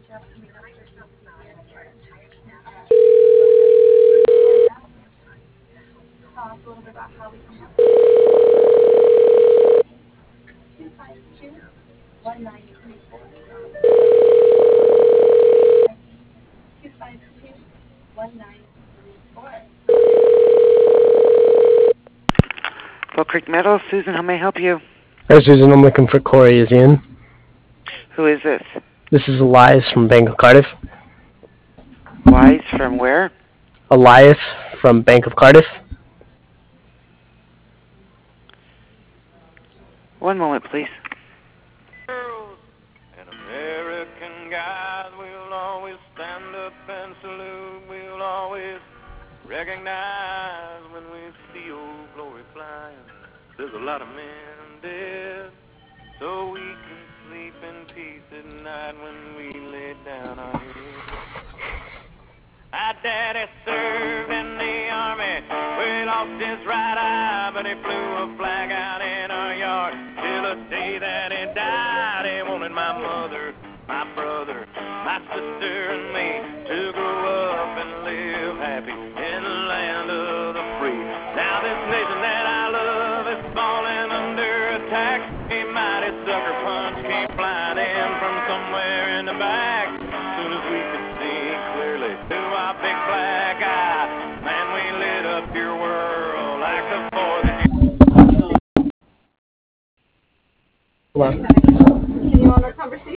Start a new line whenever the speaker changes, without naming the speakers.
Fall Creek Meadows, Susan, how may I help you?
Hi, Susan. I'm looking for Corey. Is he in?
Who is this?
This is Elias from Bank of Cardiff.
Wise from where?
Elias from Bank of Cardiff.
One moment, please.
And American guys will always stand up and salute. We'll always recognize when we see old glory flying. There's a lot of men dead, so we can sleep in peace at night when we lay down our heads. My daddy served in the army, where he lost his right eye, but he flew a flag out in our yard till the day that he died. He wanted my mother, my brother, my sister, and me to grow up and live happy in the land of the free. Now this nation that I love is falling under attack. A mighty sucker punch came flying in from somewhere in the back. As soon as we could see clearly through our big black eye, man, we lit up your world like the 4th of July.
Hello.